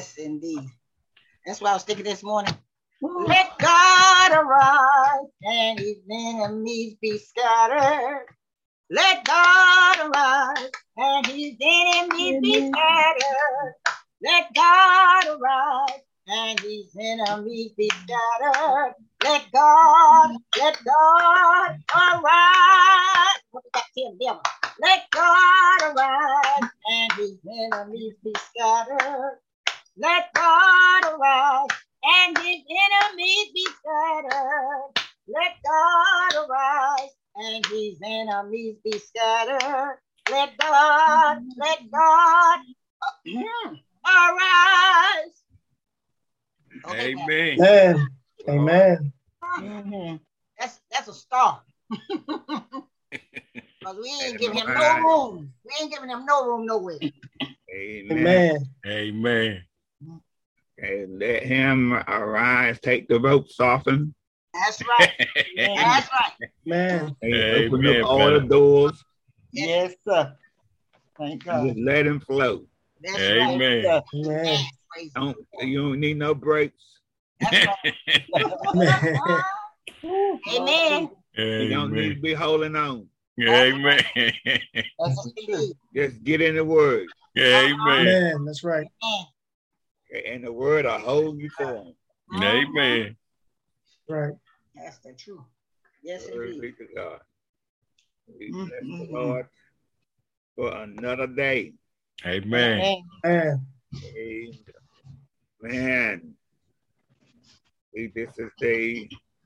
Yes, indeed. That's why I was thinking this morning. Let God arise and his enemies be scattered. Let God arise and his enemies be scattered. Let God arise and his enemies be scattered. Let God arise. What that tell devil? Let God arise and his enemies be scattered. Let God arise and his enemies be scattered. Let God arise and his enemies be scattered. Let God arise. Okay, Amen. Amen. Amen. mm-hmm. That's a start. Because we ain't giving him no room. We ain't giving him no room nowhere. Amen. Amen. And let him arise, take the ropes off him. That's right. That's right. Man. Open up all the doors. Yes, sir. Thank God. Just let him flow. That's Amen. right. Amen. You don't need no brakes. That's right. Amen. You don't need to be holding on. Amen. Just get in the word. Amen. Amen. That's right. And the word will hold you for him. Amen. Right. That's the truth. Yes, Glory indeed. be to God. We bless the Lord for another day. Amen. Amen. Man, this is day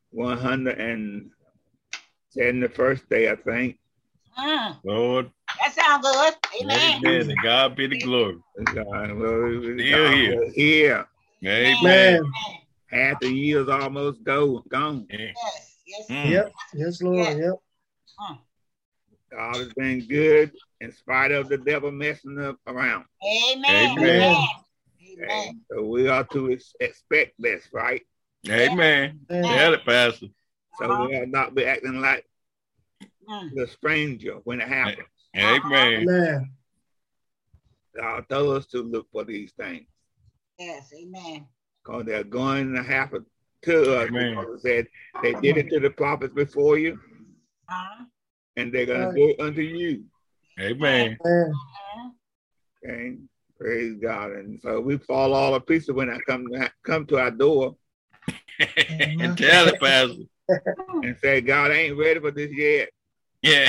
171st day, I think. Lord. That sounds good. Amen. Amen. To God be the glory. Still here. Amen. Half the year's almost gone. Yes. Yes. Yep. Yes, Lord. Yep. God has been good in spite of the devil messing up around. Amen. Amen. Amen. So we are to expect this, right? Amen. Tell it, Pastor. So we will not be acting like the stranger when it happens. Amen. Amen. God told us to look for these things. Yes, amen. Because they're going to happen to us. Amen. Because it said they did it to the prophets before you, and they're going to do it unto you. Amen. Okay, praise God. And so we fall all to pieces when I come to our door. And tell it, Pastor. And say, God ain't ready for this yet. Yeah.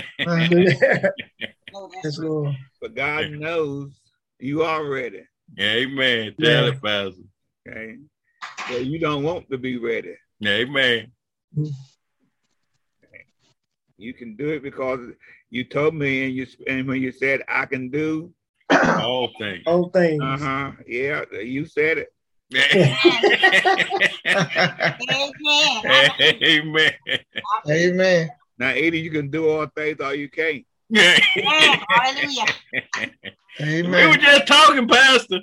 Yes, Lord. But God knows you are ready. Amen. Tell it, Pastor. Okay. So you don't want to be ready. Amen. Okay. You can do it because you told me, and when you said I can do all things. All things. Yeah, you said it. Amen. Amen. Now, Eddie, you can do all things, or you can't. Hallelujah. Amen. We were just talking, Pastor.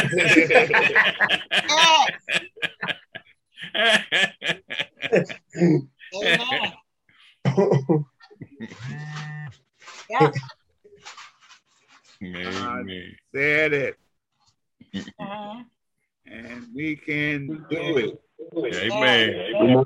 Amen. Yeah. Amen. Said it. And we can do it. Amen.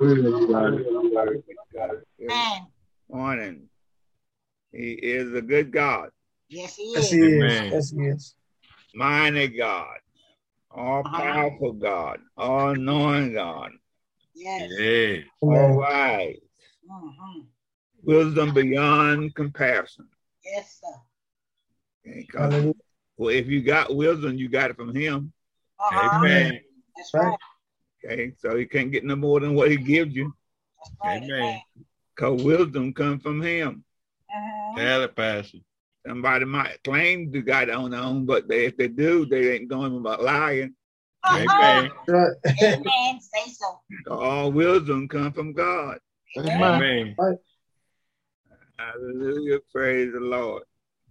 Morning. He is a good God. Yes, he Yes, is. he is. Amen. Yes, he is. Mighty God. All powerful God. All knowing God. Yes. Yes. All wise. Wisdom beyond comparison. Yes, sir. Okay, well, if you got wisdom, you got it from him. Amen. That's right. Okay, so you can't get no more than what he gives you. That's right. Amen. Because wisdom comes from him. Tell it, Pastor. Somebody might claim to got it on their own, but if they do, they ain't going about lying. Amen. Amen. Say so. All wisdom comes from God. Amen. Hallelujah. Praise the Lord.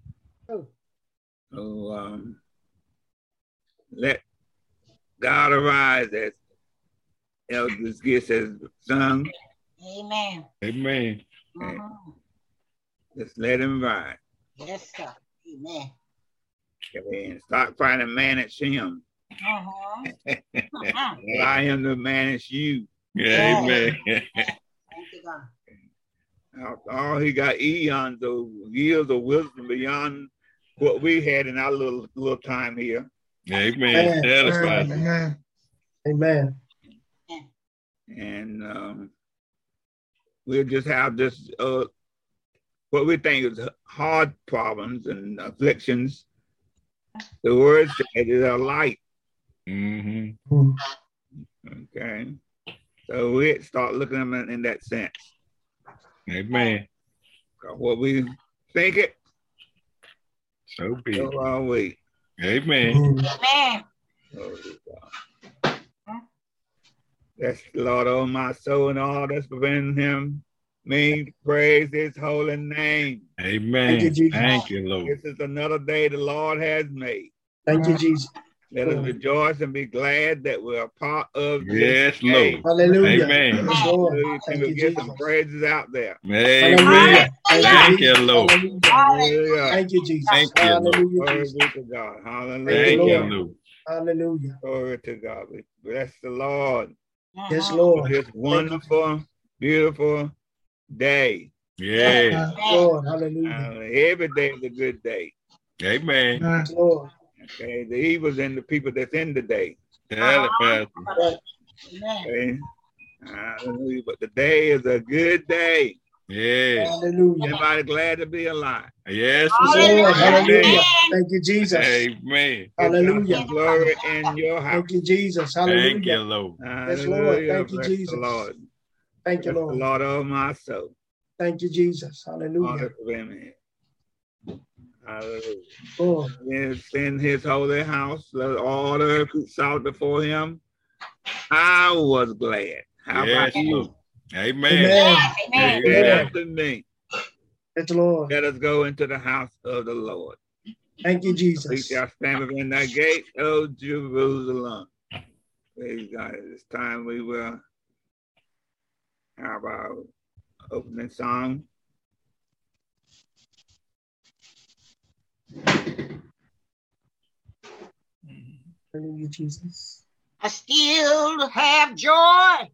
So let God arise, as Elder Gibbs has sung. Amen. Amen. Just let him rise. Yes, sir. Amen. And start trying to manage him. I am to manage you. Amen. Thank you, God. Oh, he got eons of years of wisdom beyond what we had in our little time here. Amen. Tell us, Pastor. Amen. Amen. And we'll just have this what we think is hard problems and afflictions. The word said is a light. Mm-hmm. Okay. So we start looking at them in that sense. Amen. What we think it, So be it. so are we. Amen. Amen. Glory to God. That's the Lord, oh my soul, and all that's within him. Mean praise his holy name. Amen. Thank you, Jesus. Thank you, Lord. This is another day the Lord has made. Thank you, Jesus. Let us rejoice and be glad that we're a part of Yes, this day. Lord. Hallelujah. Amen. Yes, Lord. Hallelujah. Thank People you, get Jesus. some praises out there. Amen. Hallelujah. Thank you, Jesus. Lord. Hallelujah. Hallelujah. Thank you, Jesus. Thank you, Lord. Hallelujah, Glory Jesus. be to God. Thank Hallelujah. Thank you, Lord. Lord. Hallelujah. Glory to God. We bless the Lord Yes, for Lord. this wonderful, beautiful day. Yeah. Lord. Hallelujah. Every day is a good day. Amen. Yes, Lord. Okay, the evils and the people that's in the day. Tell it, Pastor. Right. Okay, hallelujah. But the day is a good day. Yeah. Hallelujah. Anybody glad to be alive? Yes, Yes, Lord. Lord. Hallelujah. Amen. Thank you, Jesus. Amen. Hallelujah. Give God some glory in your house. Thank you, Jesus. Thank you, Hallelujah. Lord. Yes, Lord. Hallelujah. Thank you, Bless Jesus. the Lord. Thank you, Bless the Lord. Lord of my soul. Thank you, Jesus. All Hallelujah. that's within me. Hallelujah. Lord. It's in his holy house. Let all the earth shout before him. I was glad. How Yes, about you? Lord. Amen. Amen. Amen. Say it Amen. after me. Yes, Lord. Let us go into the house of the Lord. Thank you, We Jesus. shall stand within that gate, O Jerusalem. Praise God. At this time we will have our opening song. Hallelujah, Jesus. I still have joy. I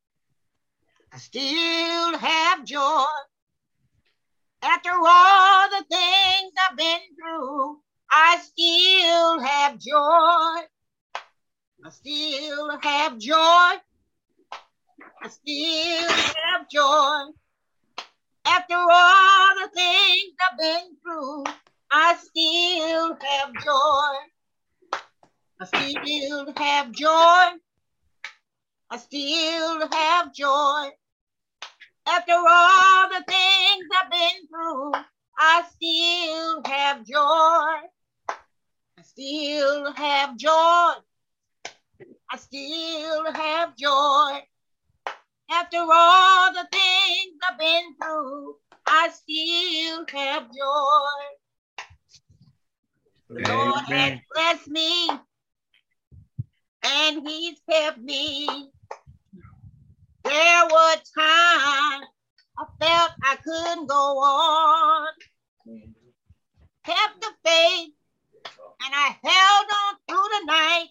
still have joy. After all the things I've been through, I still have joy. I still have joy. I still have joy. After all the things I've been through, I still have joy. I still have joy. I still have joy. After all the things I've been through, I still have joy. I still have joy. I still have joy. After all the things I've been through, I still have joy. The Lord has blessed me, and he's kept me. There were times I felt I couldn't go on. Kept the faith, and I held on through the night.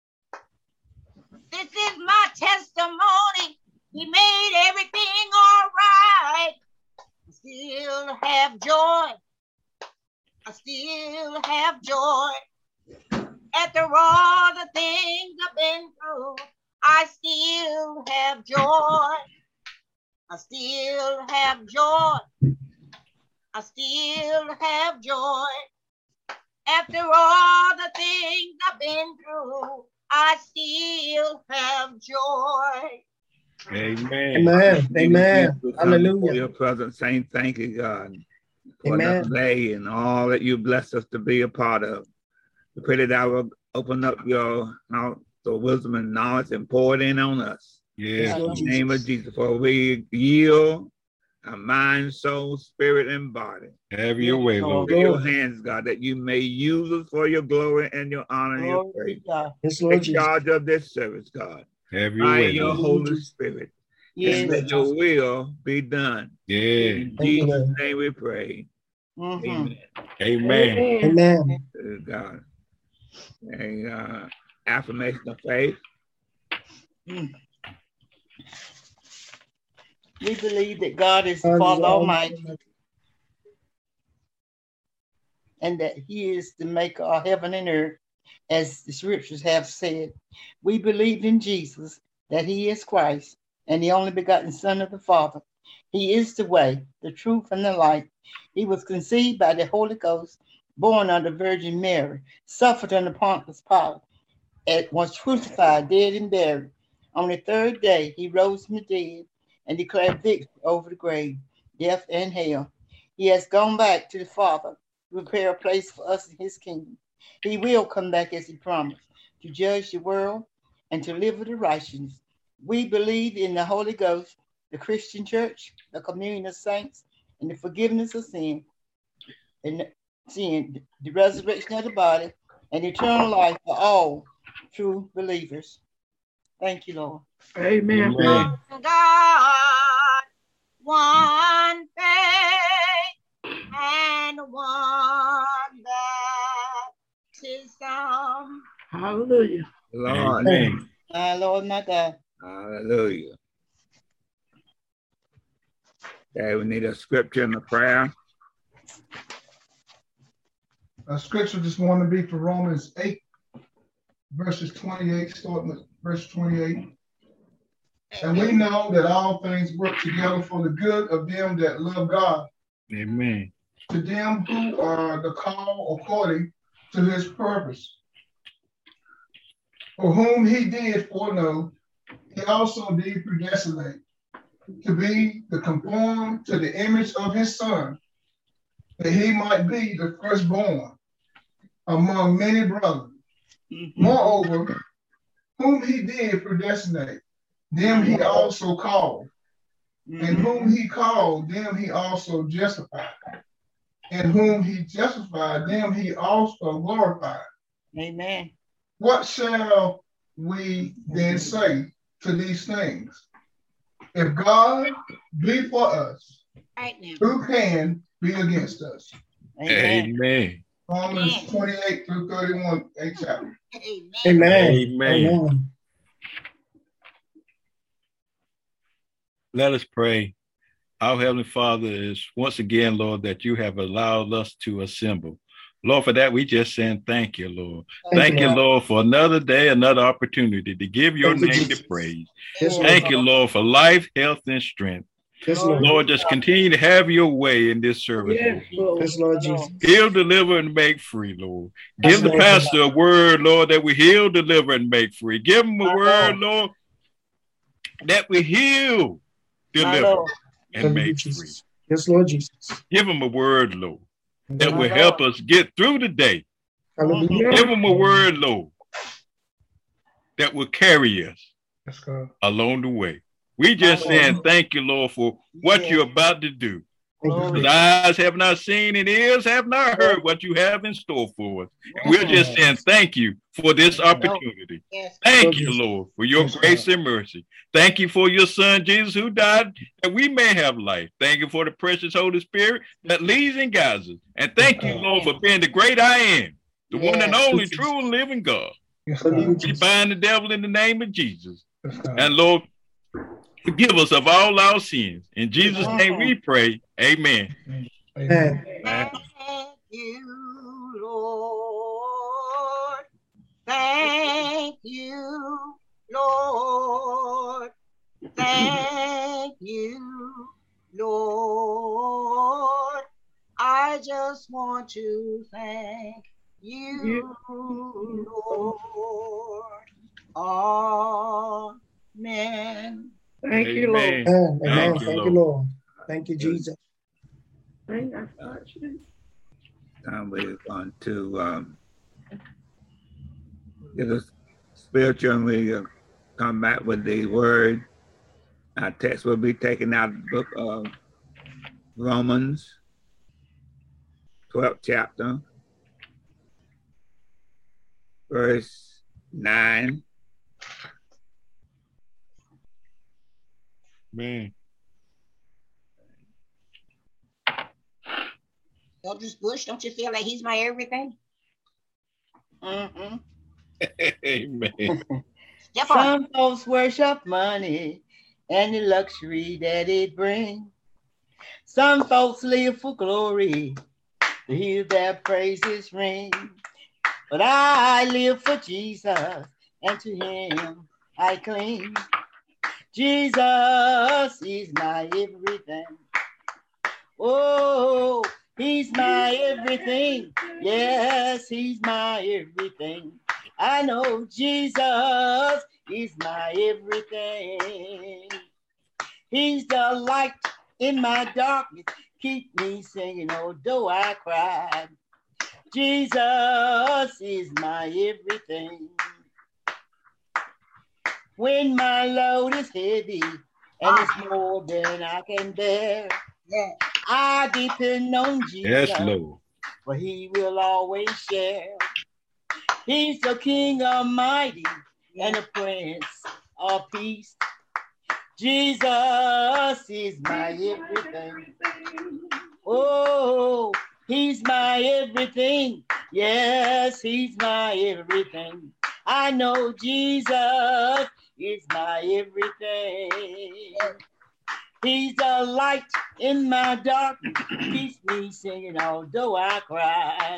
This is my testimony. He made everything all right. I still have joy. I still have joy. After all the things I've been through, I still have joy. I still have joy. I still have joy. After all the things I've been through, I still have joy. Amen. Amen. Amen. For Hallelujah. your presence, saying thank you, God, for Amen. another day and all that you blessed us to be a part of. We pray that I will open up your house for wisdom and knowledge and pour it in on us. Yes, Yes, In Lord the name of Jesus. Jesus, for we yield our mind, soul, spirit, and body. have your way, Lord. In your hands, God, that you may use us for your glory and your honor and your Glory to praise. God. Yes, Lord Take Jesus. charge of this service, God. Have your By way, your Lord. Holy Spirit. Yes, And let your will be done. Yeah. In Thank you, Jesus' Lord. name we pray. Mhm. Amen. Amen. Amen. To God. And affirmation of faith. We believe that God is the Father Almighty and that He is the maker of heaven and earth, as the scriptures have said. We believe in Jesus, that He is Christ and the only begotten Son of the Father. He is the way, the truth, and the life. He was conceived by the Holy Ghost, born of the Virgin Mary, suffered under Pontius Pilate, and was crucified, dead, and buried. On the third day, He rose from the dead and declared victory over the grave, death, and hell. He has gone back to the Father to prepare a place for us in His kingdom. He will come back as He promised, to judge the world and to live with the righteous. We believe in the Holy Ghost, the Christian church, the communion of saints, and the forgiveness of sin, and the resurrection of the body, and eternal life for all true believers. Thank you, Lord. Amen. Amen. God, one faith and one baptism. Hallelujah. Lord. Amen. My Lord, my God. Hallelujah. Okay, we need a scripture and a prayer. A scripture this morning be for Romans 8, verses 28, starting with verse 28. And we know that all things work together for the good of them that love God, Amen. to them who are the called according to His purpose. For whom He did foreknow, He also did predestinate to be the conformed to the image of His Son, that He might be the firstborn among many brothers. Moreover, whom He did predestinate, them He also called. And whom He called, them He also justified. And whom He justified, them He also glorified. Amen. What shall we then say to these things? If God be for us, Right now. who can be against us? Amen. Amen. Romans 28 through 31, 8th chapter. Amen. Amen. Amen. Amen. Let us pray. Our Heavenly Father, is once again, Lord, that you have allowed us to assemble. Lord, for that, we just saying thank you, Lord. Thank you, Lord, for another day, another opportunity to give your Thank you, name Jesus. the praise. Yes, Lord. Thank you, Lord, for life, health, and strength. Yes, Lord. Lord, just continue to have your way in this service, Yes, Lord. Lord. Yes, Lord Jesus. Heal, deliver, and make free, Lord. Yes, Give the Lord. pastor a word, Lord, that we heal, deliver, and make free. Give him a My word, Lord, that we heal, My deliver, Lord. and Thank you, make free. Jesus. Yes, Lord Jesus. Give him a word, Lord, that My will Lord. help us get through the day. Hallelujah. Give him a word, Lord, that will carry us Yes, God. along the way. We just My Lord. saying thank you, Lord, for what Yes. you're about to do. Thank you. Glory. Because eyes have not seen and ears have not heard what you have in store for us. And we're just saying thank you for this opportunity. Yes. Thank you, Lord, for your grace and mercy. Thank you for your Son, Jesus, who died that we may have life. Thank you for the precious Holy Spirit that leads and guides us. And thank you, Lord, for being the great I am, the one and only true and living God. Yes, Hallelujah, God. We Jesus. bind the devil in the name of Jesus. Yes, God. And Lord, forgive us of all our sins. In Jesus' name we pray. Amen. Amen. Thank you, Lord. Thank you, Lord. Thank you, Lord. I just want to thank you, Lord. Amen. Thank you, Lord. Amen. Amen. Thank Amen. you, Thank you, Lord. Lord. Thank you, Jesus. Time we're going to get a spiritual, and we come back with the word. Our text will be taken out of the book of Romans, 12th chapter, verse 9. Man. Eldridge Bush, don't you feel like he's my everything? Mm-hmm. Amen. Step on. Some folks worship money and the luxury that it brings. Some folks live for glory to hear their praises ring. But I live for Jesus, and to him I cling. Jesus is my everything. Oh, he's my everything. Yes, he's my everything. I know Jesus is my everything. He's the light in my darkness. Keep me singing, although I cried. Jesus is my everything. When my load is heavy and it's more than I can bear, Yeah. I depend on Jesus, Yes, Lord. for he will always share. He's the King Almighty and the Prince of Peace. Jesus is my everything. Oh, he's my everything. Yes, he's my everything. I know Jesus is my everything. He's the light in my darkness. Keeps me singing although I cried.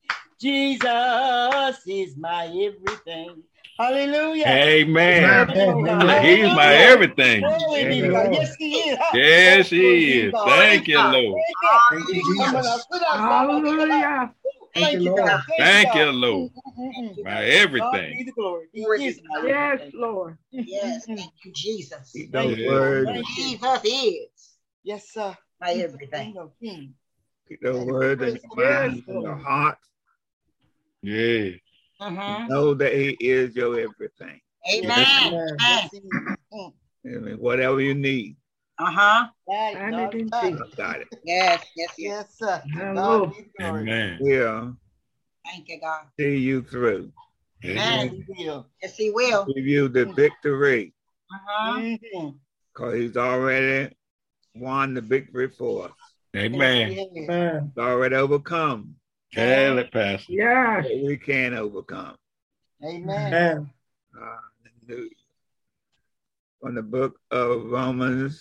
Jesus is my everything. Hallelujah. Amen. Amen. He's my everything. Glory be to God. Yes, he is. Yes, he is. Thank you, Lord. Thank you, Jesus. Hallelujah. Thank you, Lord. God. Thank you, God. Lord. My God be everything. the glory. He Glory is to my Yes, everything. Lord. Yes. Thank you, Jesus. Keep Thank those you. words, Thank you. Jesus is Yes, sir. my everything. King. keep those words in your Yes, mind, in your Lord. heart. Yeah. Mm-hmm. Know that he is your everything. Amen. Amen. Yes, he is. Mm. I mean, whatever you need, Uh-huh. Right, Find God, it in right. Jesus. I got it. Yes, yes, yes. Yes, sir. To My God Lord. be the glory. Amen. We'll Thank you, God. see you through. Yes, Amen. he will. Yes, he will. Give you the victory, Uh-huh. Mhm. because he's already won the victory for us. Amen. Yes, he is. Amen. He's already overcome Tell it, Pastor. Yes. what we can overcome. Amen. Amen. Hallelujah. From the book of Romans,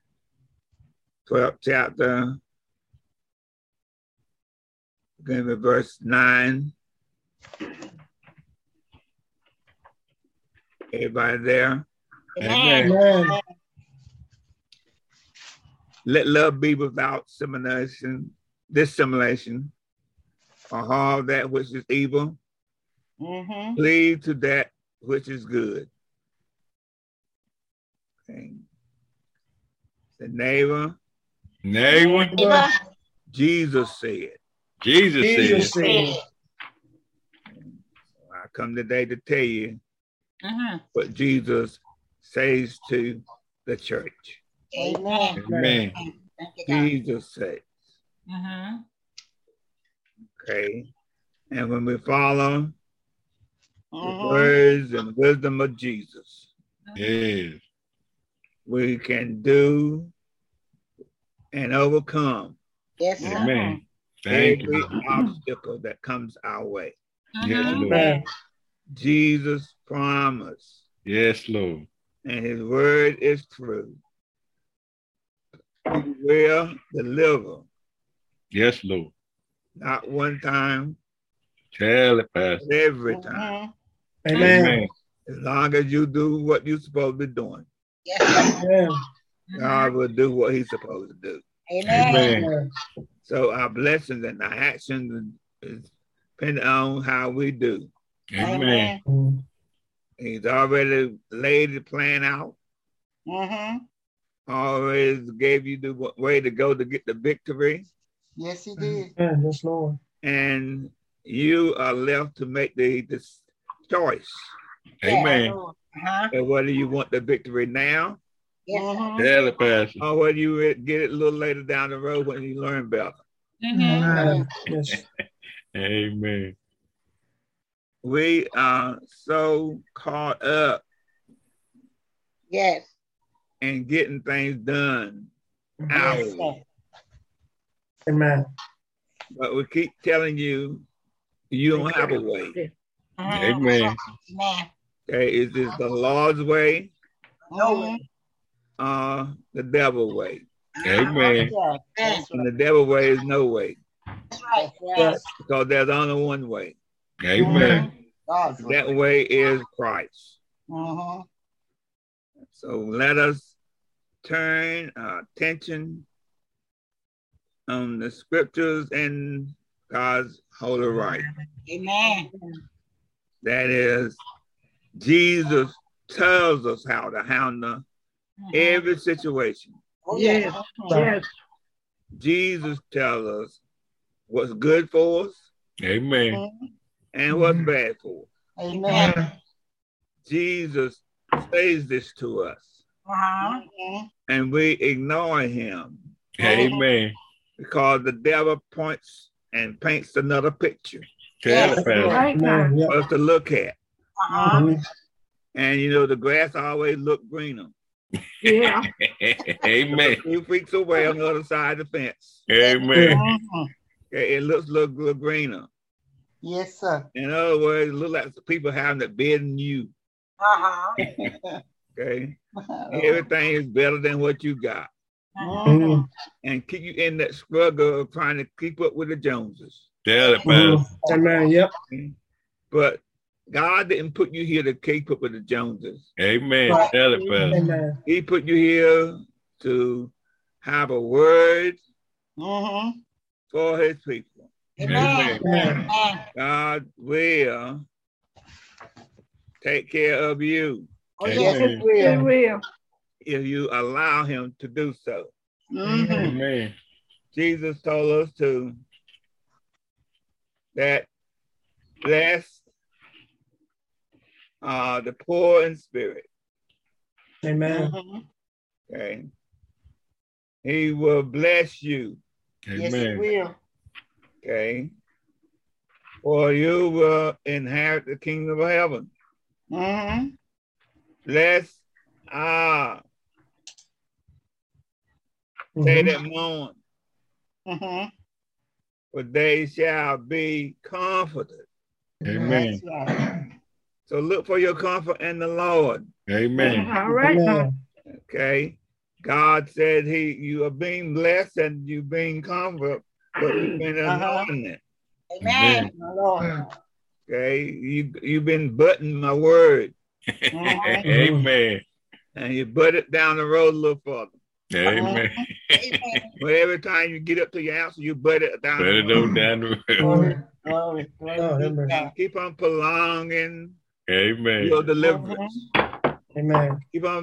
12th chapter, beginning with verse 9. Everybody there? Amen. Amen. Let love be without dissimulation, or all that which is evil. Mm-hmm. Cleave to that which is good. Okay. The neighbor, Neighbor. Neighbor. Jesus said. Jesus Jesus said. said. I come today to tell you Mm-hmm. what Jesus says to the church. Amen. Amen. Thank you, God. Jesus said, Mm-hmm. okay? And when we follow the Mhm. words and wisdom of Jesus, Yes. we can do and overcome Yes, sir. Amen. Thank every you. obstacle that comes our way. Yes, Mhm. Lord. Amen. Jesus promised, Yes, Lord. and his word is true. He will deliver, Yes, Lord. not one time, Tell it, Pastor. but every time. Mhm. Amen. As long as you do what you're supposed to be doing, Yes, sir. Amen. God will do what he's supposed to do. Amen. Amen. Amen. So our blessings and our actions is depending on how we do. Amen. Mm. He's already laid the plan out, Mhm. always gave you the way to go to get the victory, Yes, he did. Amen. Yes, Lord. and you are left to make this choice. Amen. Uh-huh. And whether you want the victory now Yes, sir. Mhm. Tell it, Pastor. or whether you get it a little later down the road when you learn better. Mhm. Amen. Yes. Amen. We are so caught up Yes. in getting things done our Yes, way. sir. Amen. But we keep telling you, you don't have a way. Amen. Amen. Okay, is this the Lord's way No way. or the devil's way? Amen. That's And right. the devil's way is no way, That's right. Yes. because there's only one way. Amen. God's way. That way is Christ. Mhm. So let us turn our attention on the scriptures and God's holy right. Amen. That is, Jesus tells us how to handle every situation. Oh, Yes. Yes. Jesus tells us what's good for us Amen. and what's bad for us. Amen. Jesus says this to us, Mhm. and we ignore him Amen. because the devil points and paints another picture Tell it, Pastor. Right now. Amen. Yep. for us to look at. Mhm. And you know, the grass always look greener. Yeah. Amen. 2 weeks away on the other side of the fence. Amen. Mhm. Okay, it looks look greener. Yes, sir. In other words, it looks like the people having it better than you. Okay, everything is better than what you got, Mhm. and keep you in that struggle of trying to keep up with the Joneses. Tell it, Mhm. Pastor. Amen. Yep. But God didn't put you here to keep up with the Joneses. Amen. Right. Tell it, Pastor. Amen. He put you here to have a word Mhm. for his people. Amen. Amen. Amen. God will take care of you Oh, Yes, yes. it Amen. It will. will. if you allow him to do so. Mhm. Amen. Jesus told us that bless the poor in spirit. Amen. Mhm. Okay, he will bless you. Yes, it Amen. will. Okay, for you will inherit the kingdom of heaven. Mhm. Bless they Mhm. that mourn, Mhm. for they shall be comforted. Amen. That's right. So look for your comfort in the Lord. Amen. All right now. Amen. Okay, God said you are being blessed and you're being comforted, but you've been ignoring it. Amen. My Lord. Okay, you've been butting my word, Mhm. Amen. and you butt it down the road a little further. Amen. Amen. But every time you get up to your answer, you butt it down. Better The road. go down the road. Glory, glory, glory Oh, be to amen. God. Keep on prolonging Amen. your deliverance. Amen. Keep on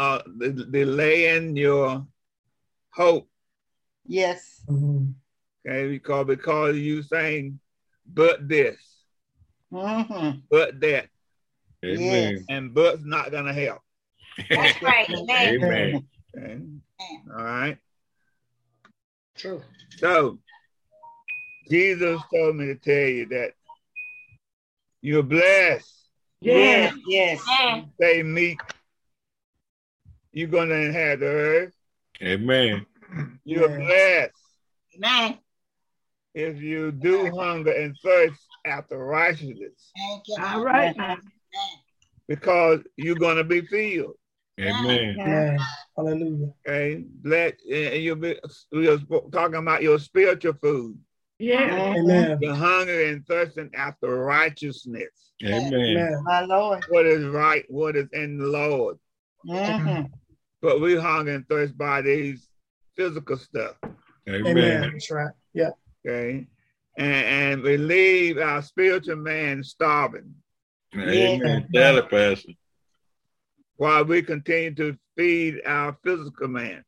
delaying your hope. Yes. Mhm. Okay, because you saying, but this, Mhm. but that, Amen. and but's not gonna help. That's right. Amen. Amen. Okay, all right. True. So Jesus told me to tell you that you're blessed. Yes. Yes. Amen. Stay meek. You're gonna inherit the earth. Amen. You're Yeah. blessed Amen. if you do hunger and thirst after righteousness, Thank you. All right now. because you're gonna be filled. Amen. Amen. Hallelujah. Okay, and we are talking about your spiritual food. Yes. Amen. You're hungry and thirsting after righteousness. Amen. Amen. My Lord. What is right? What is in the Lord? Mhm. But we hunger and thirst by these physical stuff. Amen. Amen. That's right. Yeah. Okay, and we leave our spiritual man starving Amen. Tell it, Pastor. while we continue to feed our physical man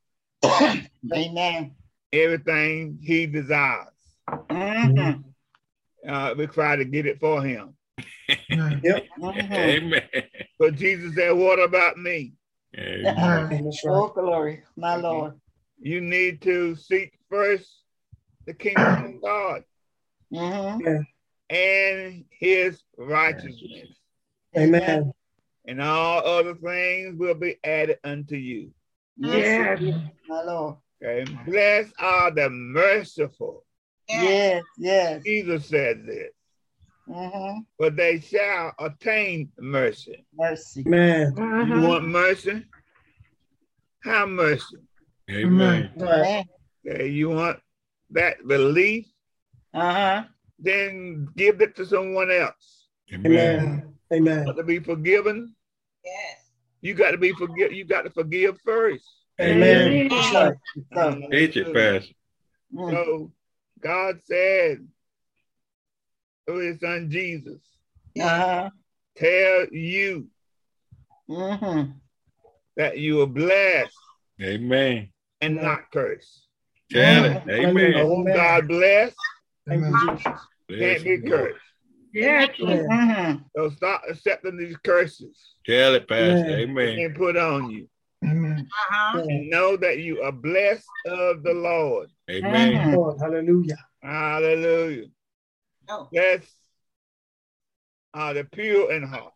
Amen. everything he desires. Mhm. We try to get it for him. Yep. Mhm. Amen. But Jesus said, what about me? Amen. That's Oh, right. glory. My Lord. You need to seek first the kingdom of God Mhm. and his righteousness, Amen. and all other things will be added unto you. Yes. Yes. My Lord. Okay, blessed are the merciful. Yes. Yes. Jesus said this. but they shall attain mercy. Mercy. Man. You want mercy? Have mercy. Amen. Right. Okay, you want that belief? Then give it to someone else. Amen. Amen. To be forgiven, Yes. you got to be forgive. You got to forgive first. Amen. That's right. Teach it, Pastor. So God said through his son Jesus, tell you that you are blessed Amen. and not cursed. Tell it. Amen. Whom God bless Thank you, Jesus. can't be cursed. Yes. So stop accepting these curses Tell it, Pastor. Yeah. Amen. and put on you. Amen. And know that you are blessed of the Lord. Amen. Lord, hallelujah. Hallelujah. No. Blessed are the pure in heart.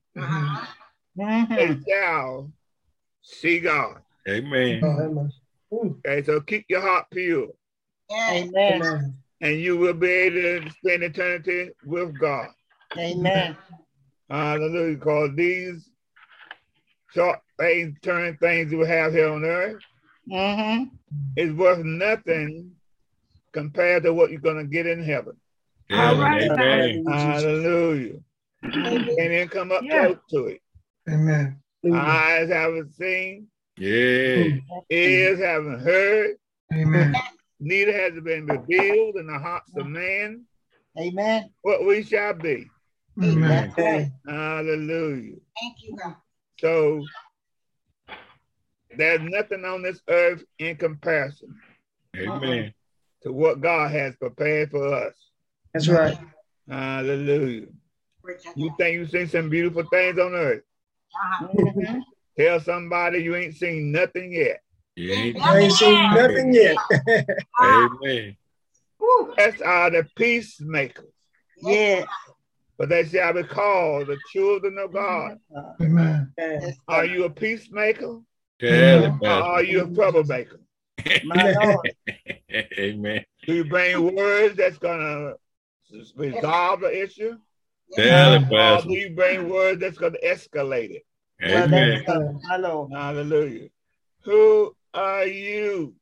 They shall see God. Amen. Oh, have mercy. Okay, so keep your heart pure, Yes. Amen. and you will be able to spend eternity with God. Amen. Hallelujah. Because these short things, turn things you have here on earth is worth nothing compared to what you're going to get in heaven. Tell All right. it. Amen. Hallelujah. And then come up Yeah. close to it. Amen. Eyes haven't seen, Yeah. ears haven't heard, Amen. neither has it been revealed in the hearts of man Amen. what we shall be. Amen. That's right. Hallelujah. Thank you, God. So there's nothing on this earth in comparison Amen. to what God has prepared for us. That's right. Hallelujah. Preach it. You think you've seen some beautiful things on earth? Tell somebody you ain't seen nothing yet. You ain't. I ain't seen nothing yet. Amen. Woo. Blessed are the peacemakers, Yeah. for they shall be called the children of God. Amen. Yes, Are you a peacemaker? Tell it, Or Pastor. are you a troublemaker? my Lord. Amen. Do you bring words that's gonna resolve the issue? Tell it, Or Pastor. do you bring words that's gonna escalate it? Well, Amen. that's so, my Lord. Hallelujah. Who are you?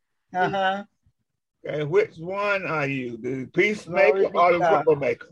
Okay, which one are you? The peacemaker Glory be or to the God. troublemaker?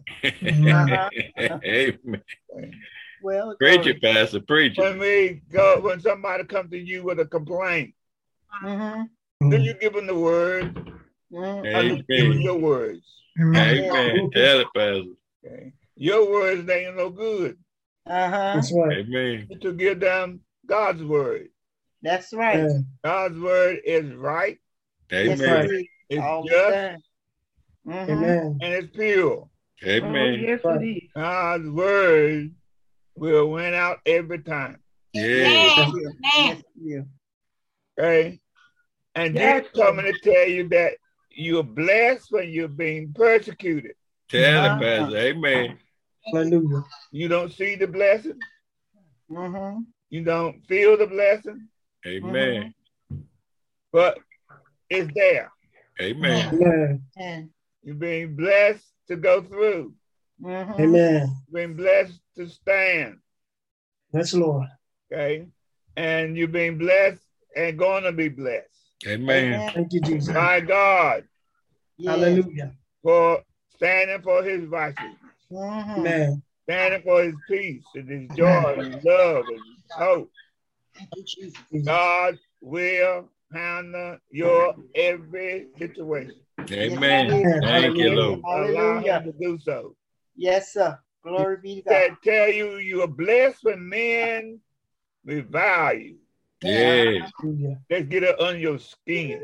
Amen. Well, Preach glory. it, Pastor. Preach it. When somebody comes to you with a complaint, do you give them the word? Or you give them your words? Amen. Tell it, Pastor. Okay. Your words ain't no good. That's right. Amen. To give them God's word. That's right. Yeah. God's word is right, Yes, Amen. it is. it's All the just, time. Amen. and it's pure. Oh, Amen. yes, it is. God's word will win out every time. Yeah. Yes, yes, yes. Okay? And Yes. Jesus coming to tell you that you're blessed when you're being persecuted. Tell it, Pastor. Amen. Hallelujah. You don't see the blessing. You don't feel the blessing, Amen. but it's there. Amen. Amen. And, You're being blessed to go through. Amen. You're being blessed to stand. Yes, Lord. Okay? And you're being blessed and going to be blessed. Amen. Thank you, Jesus. By God yes. Hallelujah. for standing for his righteousness, Amen. standing for his peace and his joy and his love and his hope. Thank you, Jesus. God will handle your every situation. Amen. Thank you, Lord. Allow Hallelujah. him to do so. Yes, sir. Glory be to God. That tell you are blessed when men revile you. Yes. Hallelujah. Let's get it on your skin.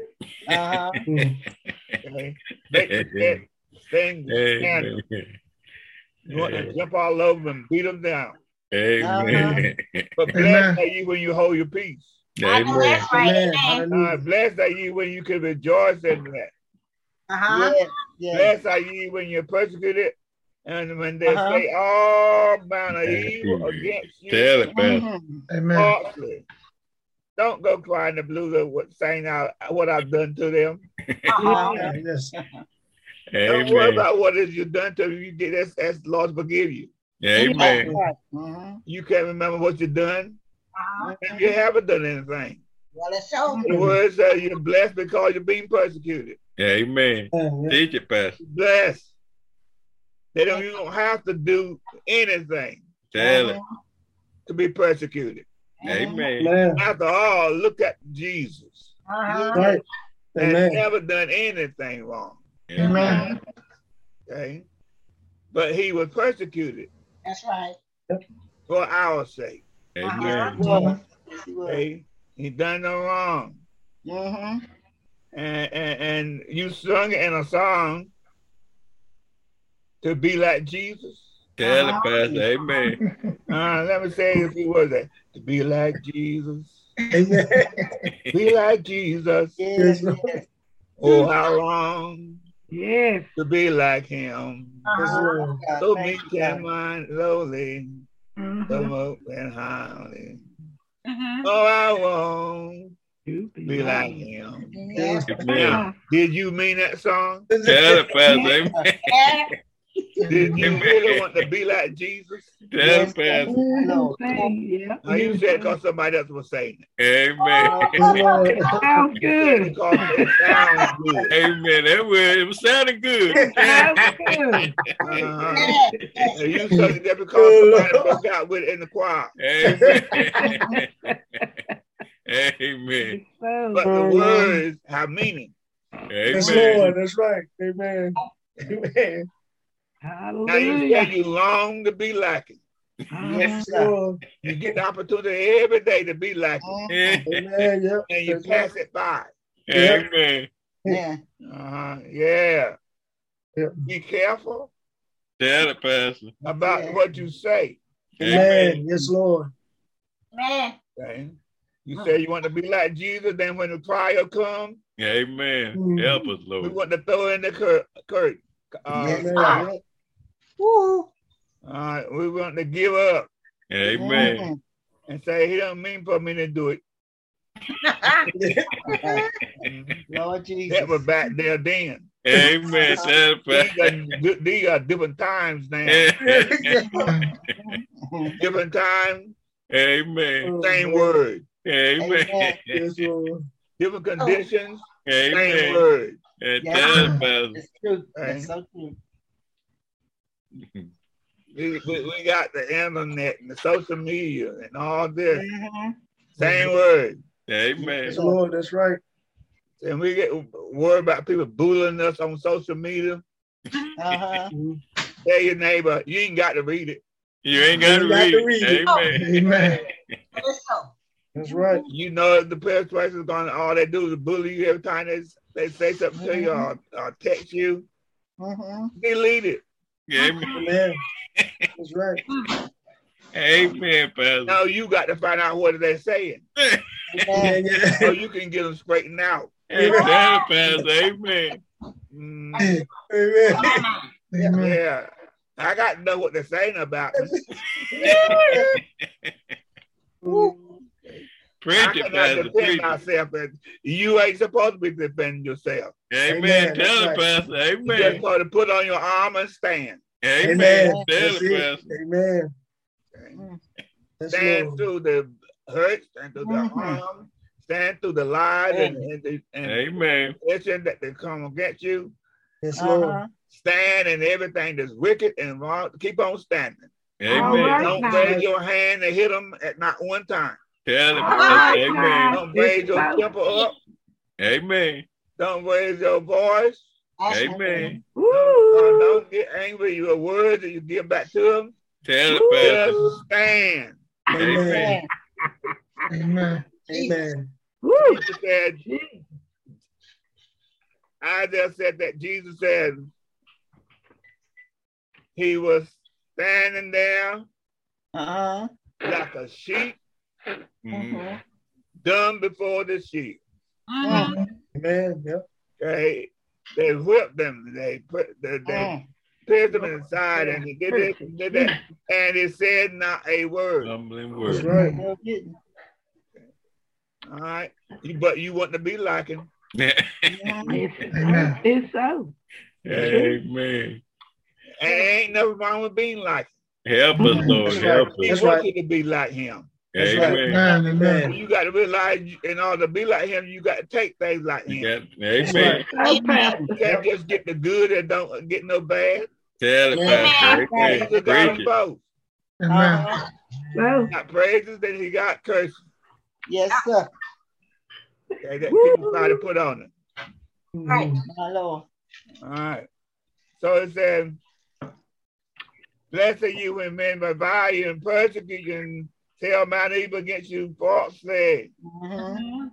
Okay? Make that thing scandal. Amen. You want to jump all over and beat them down. Amen. But blessed are you when you hold your peace. I know Amen. that's right. Amen. Amen. Hallelujah. Blessed are you when you can rejoice in that. Yes, yes. Blessed are you when you're persecuted and when they say all manner of evil against you. Tell it, Pastor. Amen. falsely. Don't go crying the blues of what saying out what I've done to them. Yes. Don't worry Amen. about what it is you've done to you. You get ask the Lord to forgive you. Amen. Mhm. You can't remember what you've done. Uh-huh. And you haven't done anything. Well, it's so. The word says you're blessed because you're being persecuted. Amen. Amen. Teach it, Pastor. Blessed. You don't have to do anything Tell it. to be persecuted. Amen. Amen. After all, look at Jesus. Uh-huh. Right. And Amen. never done anything wrong. Amen. Okay. But he was persecuted That's right. for our sake. Amen. Well, yes, he was. Okay. He done no wrong. Mhm. And you sung it in a song to be like Jesus. Tell it, Pastor. Amen. Let me say a few words there. To be like Jesus. Amen. Be like Jesus. Yes, Yes, yes. Oh, how long Yes. to be like him. Yes, Uh-huh. Lord. God, So thank meek you, God. and mind lowly. So Mhm. up and highly. Mhm. Oh, I won't You be like him. Yes. Amen. Did you mean that song? Tell it, Pastor. Amen. Yeah. Did you Amen. really want to be like Jesus? Tell Yes, it, Pastor. Lord. Yeah. Or you said because somebody else was saying it? Amen. Yes, Lord. Sounds good. Because it sounds good. Amen. It was sounding good. Sounds good. Uh-huh. Yes. And you sung it just because somebody broke out with it in the choir. Amen. Amen. So, But the words have meaning. Yes, Amen. Lord. That's right. Amen. Amen. Now you hallelujah. said you long to be like it. Yes, Yes, God. Lord. You get the opportunity every day to be like it. Amen. Yep. And you That's pass right. it by. Amen. Yeah. Yeah. Yep. Be careful Tell it, Pastor. about Yeah. what you say. Amen. Yes, Lord. Man. Okay? You say you want to be like Jesus, then when the trial comes, Amen. Help us, we Lord. want to throw in the curtain. Yes, Amen. God. Yep. Woo. We want to give up Amen. and say, he don't mean for me to do it. Lord Jesus. That was back there then. Amen. Tell it, These are different times now. Pastor. Different times, Amen. same word. Amen. Yes, Lord. Different conditions, same Amen. word. And Yeah. tell it, Pastor. It's true. Right. That's so true. We got the internet and the social media and all this. Mhm. Same word. Amen. Yes, Lord. That's right. And we get worried about people bullying us on social media. Uh-huh. Tell your neighbor, you ain't got to read it. You ain't got to You ain't got to read read it. it. Amen. Amen. It's so. That's right. You know if the person is going to, all they do is bully you every time they say something to you or text you. Mhm. Delete it. Amen. Amen. That's right. Amen, Pastor. No, you got to find out what they're saying Amen. Yeah, so yeah. you can get them straightened out. And tell it, Pastor. Amen. Mm, Amen. Amen. yeah. I got to know what they're saying about me. Preach I it, cannot Pastor. defend Preach it. myself, and you ain't supposed to be defending yourself. Amen. Amen. Tell it, That's Pastor. You just Amen. supposed to put on your armor and stand. Amen. Amen. Tell That's it, it. Pastor. Amen. Mm. Yes, Stand Lord. through the hurt, stand through the Mhm. harm, stand through the lies and Amen. oppression that they come against you. Yes, Lord. Uh-huh. Stand in everything that's wicked and wrong. Keep on standing. All Amen. right. Don't now. raise your hand to hit them at not one time. Tell it, All Pastor. right, Amen. now. Don't raise your It's so- temper up. Amen. Don't raise your voice. Amen. Woo. Don't get angry. Your words that you give back to them. Tell it, Pastor. Just stand. Amen. Amen. Amen. Woo. Jesus said, Isaiah said that Jesus said he was standing there Uh-huh. like a sheep Mhm. dumb before the sheep. Mhm. Amen. Yep. Okay, they whipped them. They Mm. pierced them inside, and they did this and did that, and it said not a word. Humbling That's word. right. No kidding. All right, but you want to be like him. Mhm. It's, Amen. it's so. Amen. And ain't nothing wrong with being like Help us, Lord. That's Help right. us. He That's wants right. you to be like him. That's right. Amen. Amen. Amen. You got to realize in order to be like him, you got to take things like You him. got, amen. Oh, Pastor. You can't just get the good and don't get no bad. Tell it, Pastor. Amen. Jesus got Preach them it. both. Amen. Uh-huh. Well, He got praises, then he got curses. Yes, sir. Okay, that people try to put on it. Right. My Lord. All right. So it says, blessed are you when men revile you and persecute you and tell mount evil against you falsely. Mhm.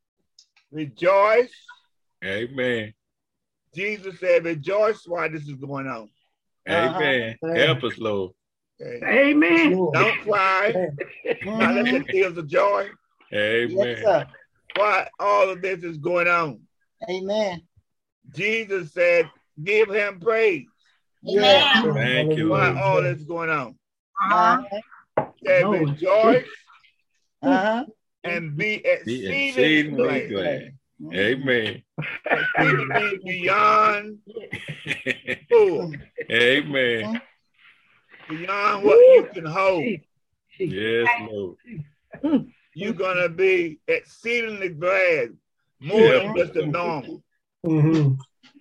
Rejoice. Amen. Jesus said, rejoice while this is going on. Amen. Help us, Lord. Okay? amen. Lord. Don't cry. Not let the Mhm. tears of joy. Yes, Amen. sir. Why all of this is going on. Amen. Jesus said, give him praise. Yeah. Amen. Thank you, Why Lord. all this is going on. Uh-huh. He said, Lord. rejoice Uh-huh. and be Be exceedingly exceedingly glad. glad. Mhm. Amen. Exceedingly beyond full. Amen. Beyond what you can hold. Yes, Lord. You're going to be exceedingly glad. More Yeah. than just the normal. Mhm.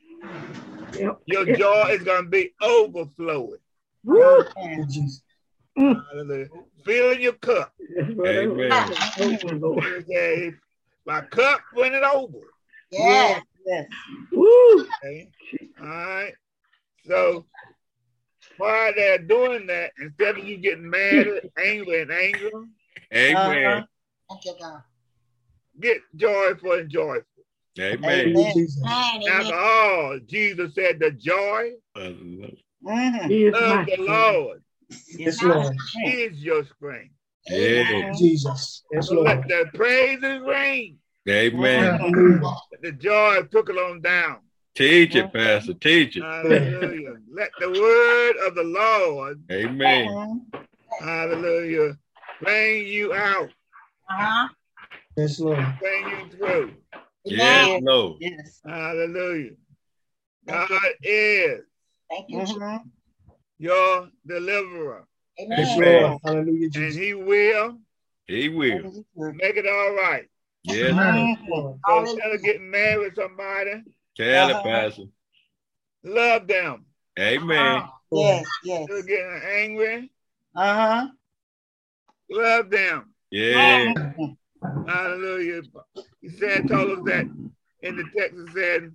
Yep. Your joy is going to be overflowing. Woo. Amen. Jesus. Hallelujah. Filling your cup. That's what I Amen. was. Oh, Lord. He said, my cup running over. Yeah. Yes. Woo. Okay. All right. So while they're doing that, instead of you getting mad, angry, and anger, Amen. Thank you, God. get joyful and joyful. Amen. Amen. Jesus. Amen. After all, Jesus said the joy Mhm. He is of my the Lord Yes, Lord. is your strength. Yeah. Jesus. Yes, So let Lord. the praises ring. Amen. Hallelujah. Let the joy trickle on down. Teach it, Pastor. Teach it. Hallelujah. Let the word of the Lord, Amen. Mhm. hallelujah, bring you out, Uh-huh. Yes, Lord. bring you through. Yes, Lord. Yes. Hallelujah. Thank God is Thank you, Jesus. Mhm. your deliverer, Yes, Amen. Lord. Hallelujah, and Jesus. he will He will. make it all right. Yes. Amen. Lord. So instead of getting mad with somebody, Tell it, Uh-huh. Pastor. love them. Amen. Yes. Yes. Instead of getting angry, Uh-huh. love them. Yeah. Mhm. Hallelujah. He said, told us that in the text, it said,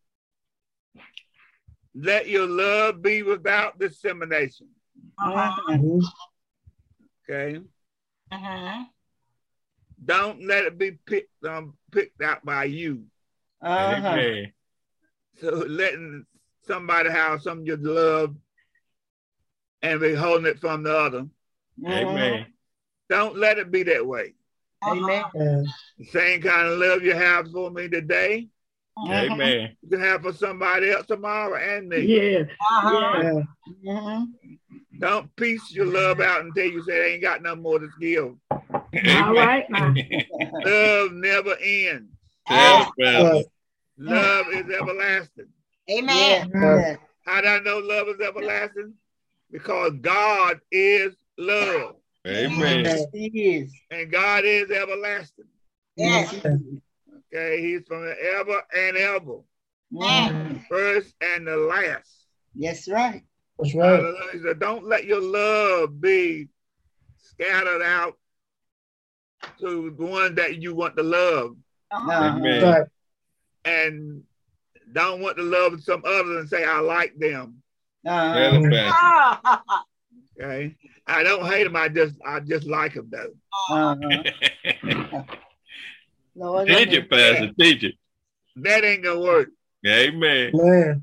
let your love be without dissemination. Uh-huh. Mhm. Okay. Uh-huh. Don't let it be picked out by you. Uh-huh. Amen. So letting somebody have some of your love and withholding it from the other. Mhm. Amen. Don't let it be that way. Amen. And The same kind of love you have for me today, Amen. you can have for somebody else tomorrow and me. Yes. Uh-huh. Yes. Mhm. Don't piece your love out until you say I ain't got no more to give. All right now. Love never ends. Tell it, Pastor. right. Love is everlasting. Amen. Yes. How do I know love is everlasting? Because God is love Amen. Yes, he is. and God is everlasting. Yes. Okay, he's from the ever and ever, Mhm. first and the last. Yes, right. That's right. Hallelujah. So don't let your love be scattered out to the one that you want to love, Uh-huh. Amen. Right. and don't want to love some others and say I like them. Tell Uh-huh. it, Pastor. Ah. Okay, I don't hate them. I just like them though. Uh-huh. Lord, Teach it, Pastor. Teach it. That ain't gonna work. Amen. Man.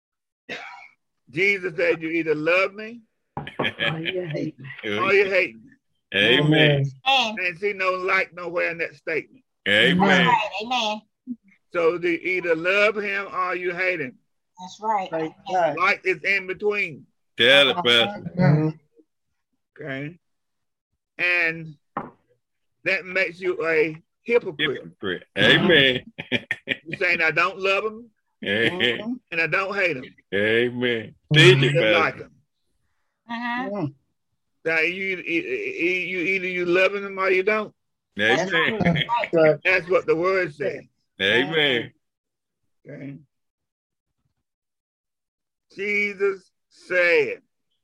Jesus said, "You either love me Oh, you hate me. or you hate me." Amen. Amen. I ain't see no like nowhere in that statement. That's Amen. right. Amen. So they either love him or you hate him. That's right. Right, right. Like is in between. Tell it, Pastor. Mhm. Okay, and that makes you a hypocrite. Hypocrite. Amen. You saying I don't love him, Amen. and I don't hate them. Amen. Teach it, Just like Pastor. them. Uh-huh. Now you either you loving them or you don't. Amen. Right. That's what the word says. Amen. Okay. Jesus said,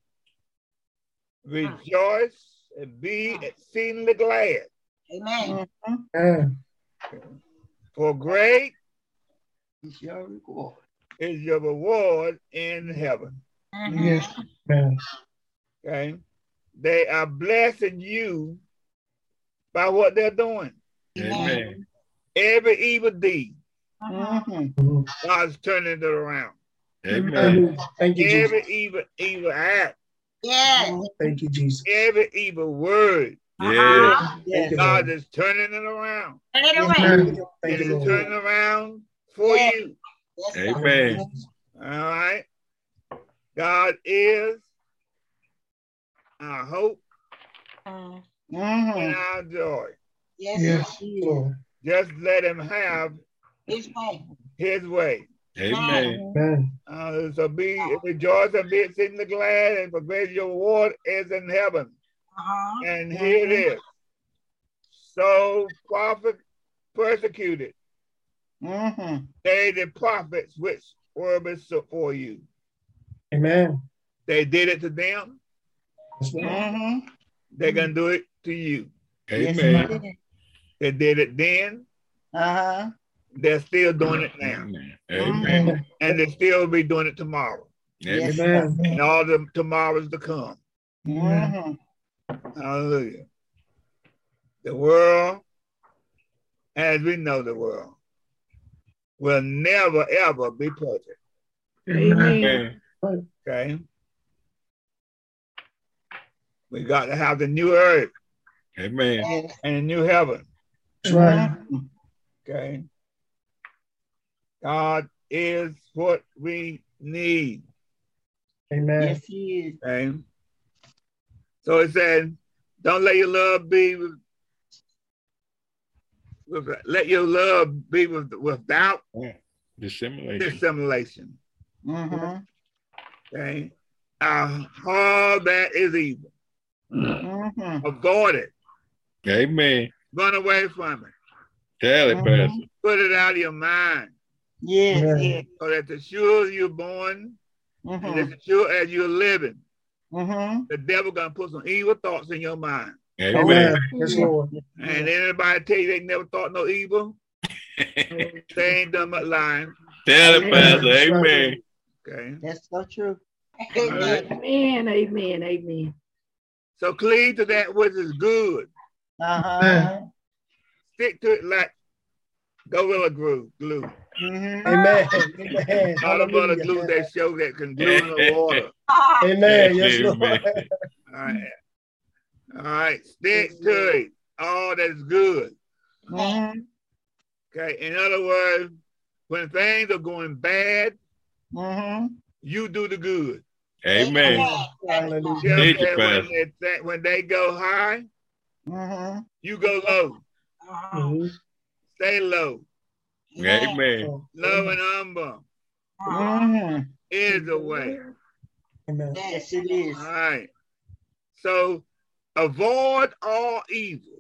rejoice and be exceedingly glad, Amen. Amen. for great It's your reward. is your reward in heaven. Uh-huh. Yes. Amen. Okay. They are blessing you by what they're doing. Amen. Every evil deed, Uh-huh. God's turning it around. Amen. Thank you, Jesus. Every evil act, Yes. Thank you, Jesus. every evil word, Uh-huh. Thank you, God Lord. is turning it around. Turn it Yes, around. Thank It you, is Lord. turning around for Yeah. you. Yes, sir. Amen. All right. God is our hope Uh, and our joy. yes, Yes. sir. Lord. Just let him have His way. his way. Amen. Amen. So be rejoice and be exceedingly glad, and for great your reward is in heaven. Uh-huh. And here it is. So prophet persecuted they the prophets which were before you. Amen. They did it to them. That's right. They're gonna do it to you. Amen. They did it then. They're still doing it now, Amen. Amen. and they still be doing it tomorrow, Yes. Amen. and all the tomorrows to come. Hallelujah. The world, as we know the world, will never ever be perfect. Amen. Amen. Okay. We got to have the new earth Amen. Yes. and the new heaven. That's right. Okay. God is what we need. Amen. Yes, he is. Okay. So it said, don't let your love be let your love be without Dissimulation. dissimulation. Okay. All that is evil. Avoid it. Amen. Run away from it. Tell it, Pastor. Put it out of your mind. Yes, Amen. yes. So that as sure as you're born, and as sure as you're living, the devil gonna put some evil thoughts in your mind. Amen. Amen. Yes, Lord. And anybody tell you they never thought no evil, they ain't done but lying. Tell it, Pastor. Amen. Okay. That's so true. Amen. Amen. Amen. Amen. So cleave to that which is good. Stick to it like Gorilla Glue. Amen. Amen. Not a butter Hallelujah. glue that show that can glue in the water. Amen. Yes, Lord. Amen. All right. All right. Stick to it. All that's good. Okay. In other words, when things are going bad, you do the good. Amen. Hallelujah. Thank you, When they go high, you go low. Mhm. Stay low. Amen. Love and humble is the way. Amen. Yes, it is. All right. So avoid all evil.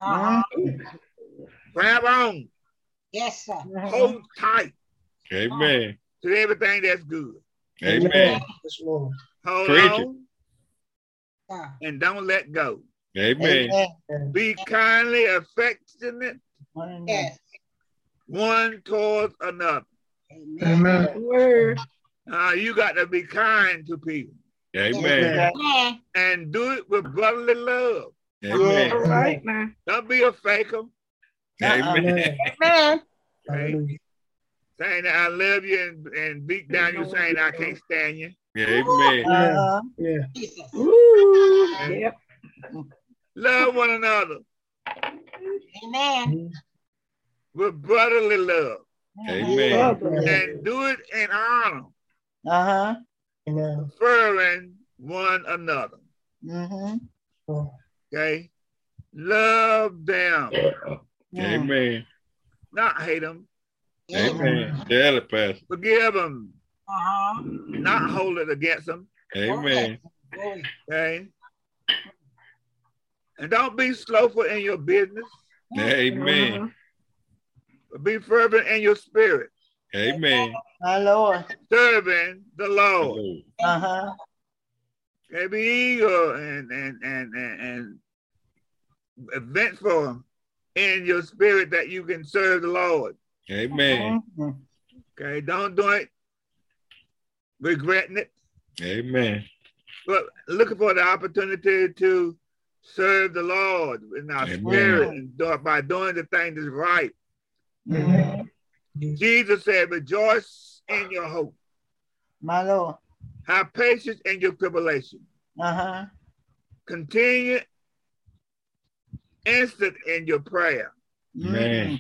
Grab on. Yes, sir. Hold tight Amen. to everything that's good. Amen. Yes, Lord. Hold Preach it. on and don't let go. Amen. Be kindly affectionate Yes. one towards another. Amen. Word. You got to be kind to people Amen. Amen. and do it with brotherly love. All Amen. right now. Don't be a faker. Amen. Amen. Hallelujah. Saying that I love you and beat down you saying I can't stand you. Amen. Yeah. Jesus. Woo. Yep. Love one another Amen. with brotherly love Amen. and do it in honor, Amen. preferring one another. Oh, Okay? Love them, Amen. not hate them. Amen. Tell it, Pastor. Forgive them, Uh-huh. not hold it against them. Amen. Okay. And don't be slothful in your business, Amen. but be fervent in your spirit, Amen. My Lord. serving the Lord. Uh-huh. Okay, be eager and eventful in your spirit that you can serve the Lord. Amen. Mhm. Okay, don't do it regretting it, Amen. but looking for the opportunity to serve the Lord in our Amen. spirit and by doing the thing that's right. Mhm. Jesus said, rejoice in your hope. My Lord. Have patience in your tribulation. Uh-huh. Continue instant in your prayer. Amen.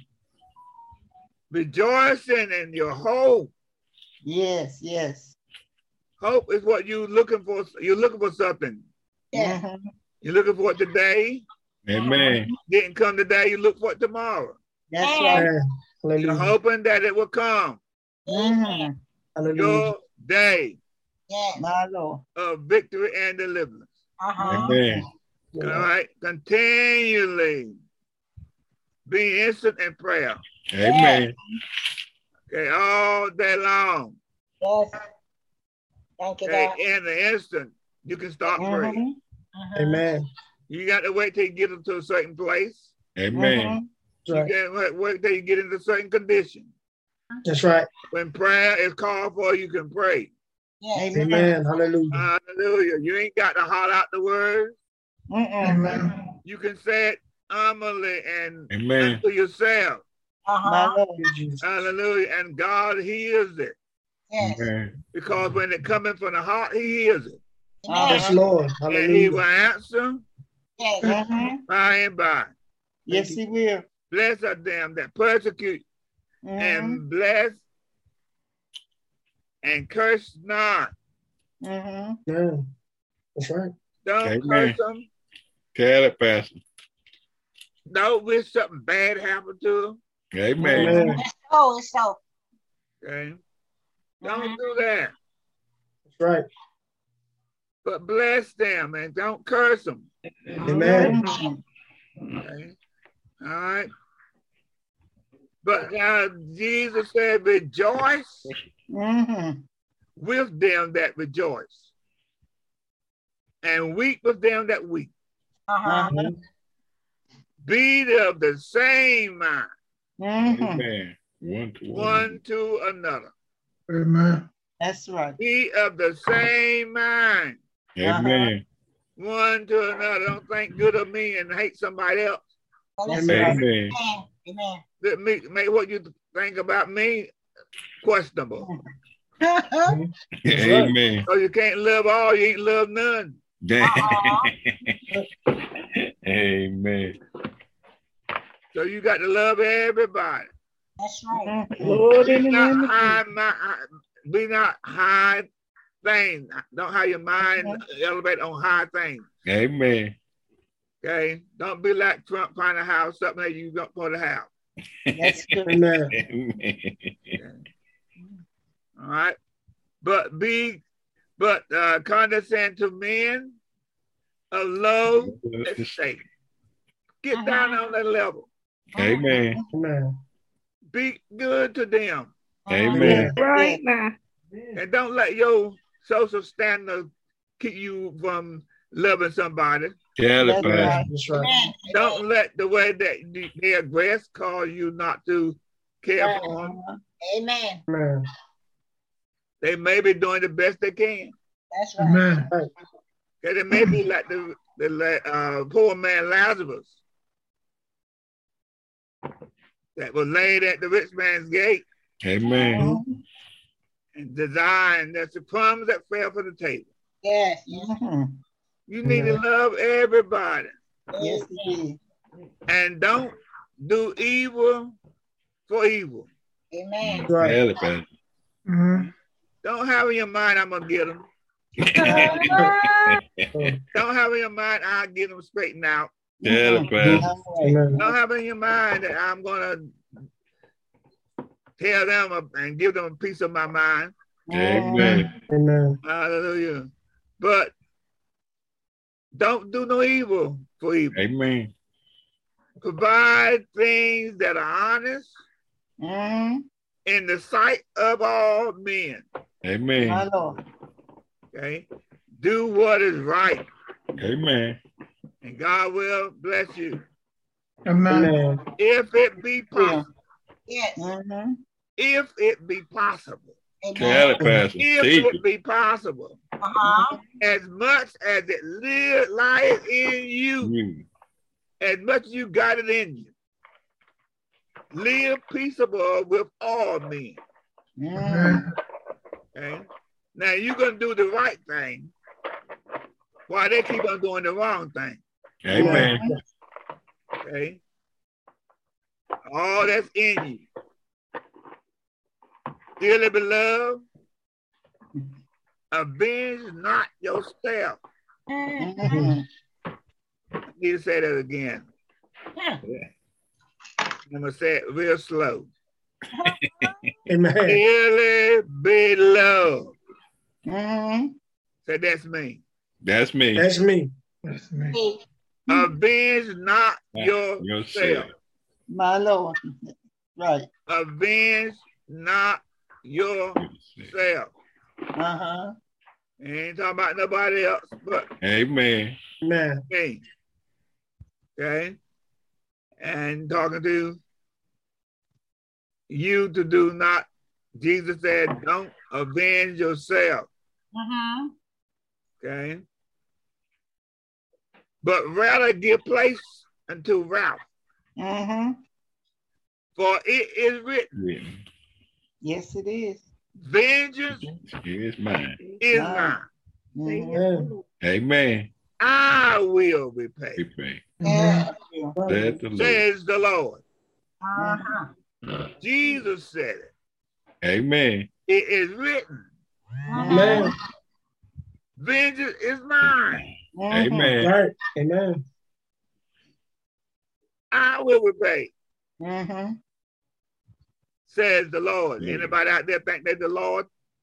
Rejoicing in your hope. Yes, yes. Hope is what you're looking for. You're looking for something. Mhm. You're looking for it today. Amen. Didn't come today, you look for it tomorrow. That's right. Amen. You're Hallelujah. hoping that it will come. Mhm. Hallelujah. Your day Yes. My Lord. of victory and deliverance. Uh-huh. Amen. All right. Continually be instant in prayer. Amen. Okay, all day long. Yes. Thank you, Okay, God. in the instant, you can start praying. Mhm. Amen. You got to wait till you get into a certain place. Amen. That's right. You can't wait till you get into a certain condition. That's right. When prayer is called for, you can pray. Yes. Amen. Amen. Hallelujah. Hallelujah. You ain't got to holler out the words. Mm-mm. You can say it humbly and Amen. to yourself. My Uh-huh. Lord. Thank you, Jesus. Hallelujah. And God hears it. Yes. Amen. Because when it coming from the heart, he hears it. Yes, Amen. Lord. And he will Hallelujah. answer Yes. Mhm. by and by. Yes, he will. Bless are them that persecute Mhm. and bless and curse not. Mhm. Yeah. That's right. Don't Amen. curse them. Tell it, Pastor. Don't wish something bad happen to them. Amen. Amen. It's so. It's so. Okay? Don't do that. That's right. But bless them and don't curse them. Amen. Mhm. Okay? All right. But now Jesus said, rejoice Mhm. with them that rejoice, and weep with them that weep. Uh-huh. Uh-huh. Be of the same mind, Mhm. Amen. One to one. one to another. Amen. That's right. Be of the same mind, Amen. one to another. Don't think good of me and hate somebody else. Well, That's listen. right. Amen. Amen. Amen. Let me make what you think about me questionable. Amen. So you can't love all, you ain't love none. Amen. So you got to love everybody. That's right. Mhm. Lord, in Be the not name of high, Jesus. be not high things. Don't have your mind elevate on high things. Amen. Okay, don't be like Trump trying to have something that you don't want to have. That's good. Amen. Amen. All right, but condescend to men of low estate. Get down on that level. Amen. Amen. Be good to them, Amen. Right now. and don't let your social standard keep you from loving somebody. Tell it, That's Pastor. right. That's right. Amen. Don't let the way that they aggress cause you not to care for them. Amen. Amen. They may be doing the best they can. That's right. Amen. Okay, they may be like the poor man Lazarus that was laid at the rich man's gate Amen. and designed that's the crumbs that fell from the table. Yes. Yes. Mhm. You need to love everybody Yes, he did. and don't do evil for evil. Amen. That's right. Tell it, Pastor. Mhm. Don't have in your mind, I'm going to get them. Don't have in your mind, I'll get them straightened out. Tell it, Pastor. All right. Amen. Don't have in your mind that I'm going to tell them and give them a piece of my mind. Amen. Amen. Hallelujah. But don't do no evil for evil. Amen. Provide things that are honest in the sight of all men. Amen. My Lord. Okay? Do what is right, Amen. and God will bless you. Amen. Amen. If it be possible. Yes. If it be possible. Tell it, Pastor. If Teach it it. be possible. As much as it lies in you, as much as you got it in you, live peaceable with all men. Amen. Okay? Now you're going to do the right thing while they keep on doing the wrong thing. Amen. Okay? All that's in you. Dearly beloved, avenge not yourself. I need to say that again. I'm going to say it real slow. Amen. Dearly beloved. Say, that's me. That's me. That's me. That's me. Avenge not yourself. Yourself. My Lord. Right. Avenge not yourself. Uh-huh. Ain't talking about nobody else but Amen. Amen. me. Okay? And talking to you to do not, Jesus said, don't avenge yourself. Okay? But rather give place unto wrath. For it is written, Yes, it is. vengeance Here's mine. is Wow. mine. Amen. Amen. I will repay, Repay. Yeah. Said the Lord. says the Lord. Uh-huh. Jesus said it. Amen. It is written, Amen. vengeance is mine. Amen. Right. Amen. I will repay, Mm-hmm. says the Lord. Yeah. Anybody out there think they're the Lord?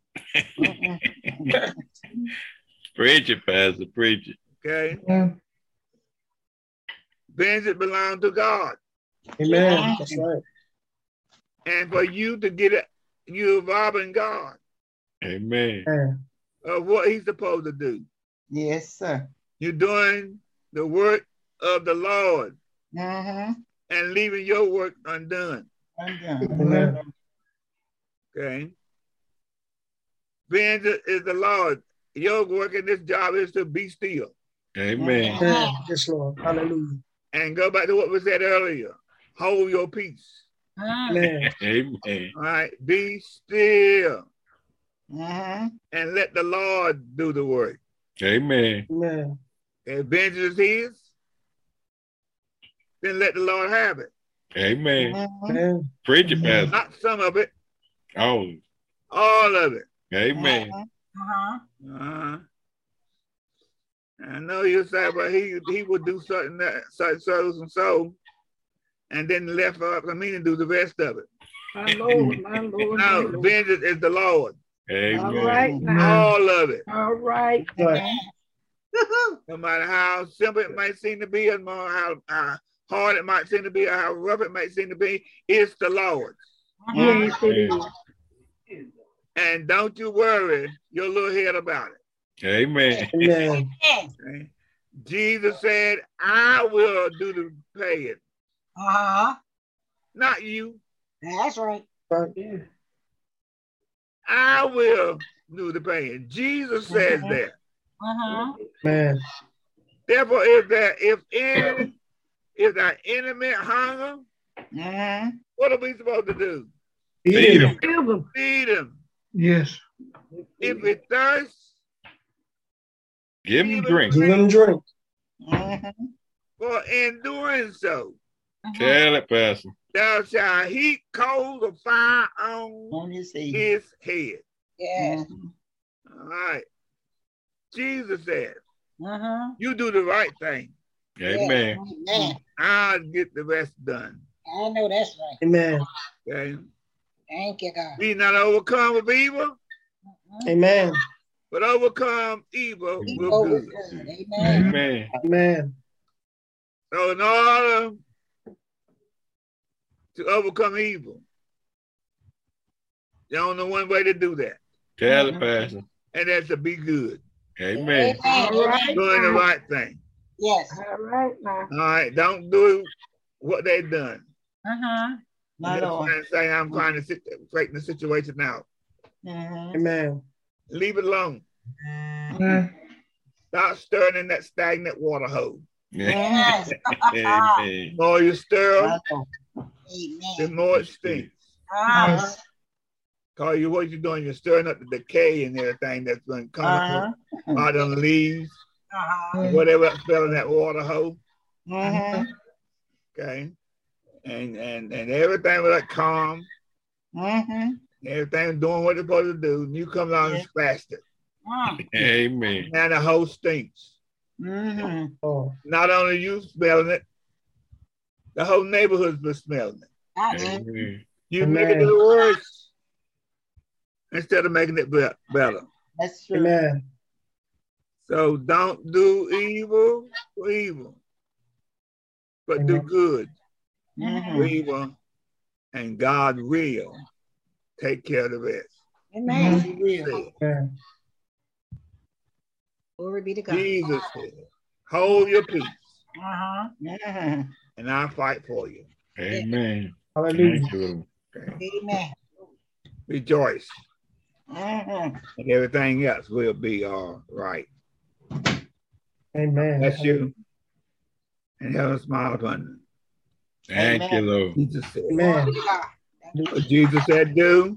Preach it, Pastor. Preach it. Okay. Amen. Vengeance belongs to God. Amen. That's right. And for you to get it, you're robbing God Amen. Amen. of what he's supposed to do. Yes, sir. You're doing the work of the Lord Mm-hmm. and leaving your work undone. Amen. Okay. Vengeance is the Lord. Your work in this job is to be still. Amen. Amen. Yes, Lord. Hallelujah. And go back to what we said earlier. Hold your peace. Amen. Amen. All right. Be still Mm-hmm. and let the Lord do the work. Amen. Amen. If vengeance is his, then let the Lord have it. Amen. Amen. Preach it, Pastor. Not some of it, Oh, all of it. amen. Uh-huh. I know you say, but he would do certain such and so, and then left up for me to do the rest of it. My Lord, my Lord, my No, Lord. vengeance is the Lord. All Amen. right now. All of it. All right. Right. No matter how simple it might seem to be, and how hard it might seem to be, or how rough it might seem to be, it's the Lord. Yes, it is. And don't you worry your little head about it. Amen. Amen. Okay? Jesus said, I will do the paying, not you. That's right. Right. I will do the paying. Jesus says that. Amen. Therefore, if our enemy hunger, what are we supposed to do? Feed him. Give them. Feed him. Yes. If we thirst, Give him drink. Give them drink. for in doing so, Tell it, Pastor. thou shalt heap coals of fire on On his head. his head. Yes. All right. Jesus said, Uh-huh. you do the right thing. Amen. Amen. I'll get the rest done. I know that's right. Amen. Okay. Thank you, God. Be not overcome with evil, Amen. but overcome evil with Evil good. with good. Amen. Amen. Amen. So in order to overcome evil, there's only one way to do that, Tell it, Pastor. and that's to be good, Amen. All right. doing the right thing. Yes. All right now. All right, don't do what they've done. My Lord. And say I'm trying to straighten the situation out. Amen. Leave it alone. Amen. Stop stirring in that stagnant water hole. Yes. Amen. The more you stir, My Lord. the Amen. more it stinks. Ah, Call you what you're doing, you're stirring up the decay and everything that's going to come out on the leaves, whatever else fell in that water hole. Okay. And everything was like calm, everything doing what it's supposed to do, and you come along and splashed it. Amen. Now the whole stinks. Oh, Not only you smelling it, the whole neighborhood's been smelling it. Amen. You make it worse instead of making it better. That's true. amen. So don't do evil for evil, but do good for evil, and God will take care of the rest. Amen. He will. Amen. Glory be to God. Jesus said, hold your peace, Mhm. and I'll fight for you. Amen. Hallelujah. Thank you, Lord. Okay? Amen. Rejoice, Mhm. and everything else will be all right. Amen. Bless you, and have a smile upon you. Thank you, Lord. Jesus said, Amen. Glory to God. what Jesus said, do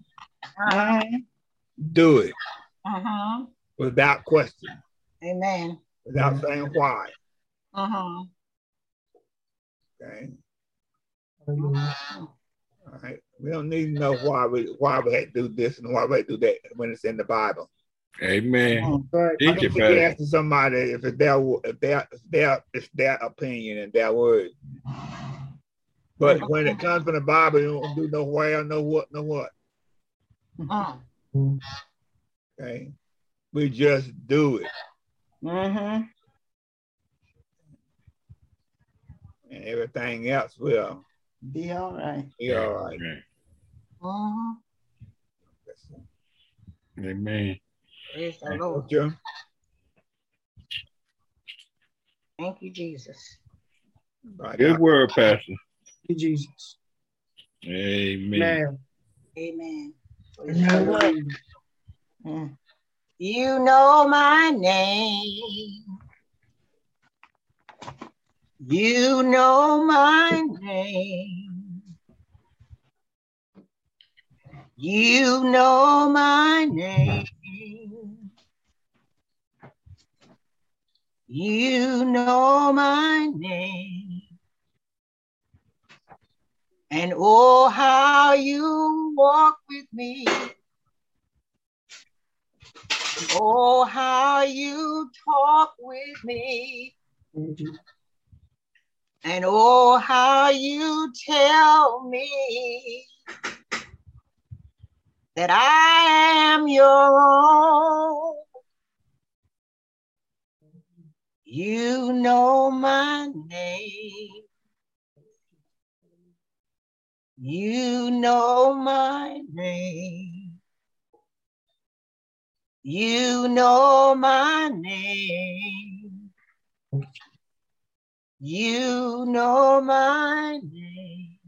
it without question, Amen. without saying why. Uh-huh. Okay? Hallelujah. All right. We don't need to know why we had to do this and why we had to do that when it's in the Bible. Amen. Right. Teach You it, can Pastor. ask somebody if it's their opinion and their word. But when it comes from the Bible, you don't do no where, no what, no what. Okay? We just do it. Mhm. And everything else will Be all right. be all right. Amen. Amen. Praise the Thank Lord. you. Thank you, Jesus. Right Good out. word, Pastor. Thank you, Jesus. Amen. Amen. Amen. Hallelujah. Mm. You know my name. You know my name. You know my name. You know my name. And oh, how you walk with me. Oh, how you talk with me. And oh, how you tell me that I am your own. You know my name. You know my name. You know my name. You know my name.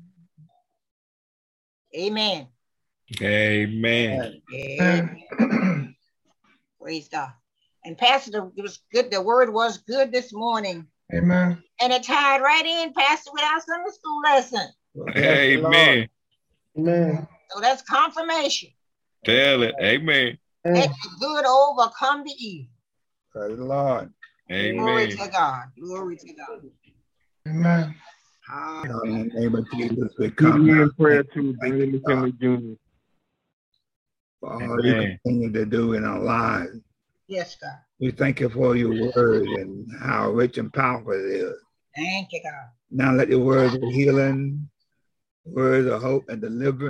Amen. Amen. Amen. Praise God. And Pastor, it was good. The word was good this morning. Amen. And it tied right in, Pastor, with our Sunday school lesson. Amen. Amen. So that's confirmation. Tell it. Amen. Let the good overcome the evil. Praise the Lord. Glory Amen. to God. Glory to God. Amen. In the name of Jesus, we Keep come me now. in prayer too, Thank Brother you, God, McKinley Jr. for all you Amen. continue to do in our lives. Yes, God. We thank you for your word and how rich and powerful it is. Thank you, God. Now let your words of healing, words of hope and deliverance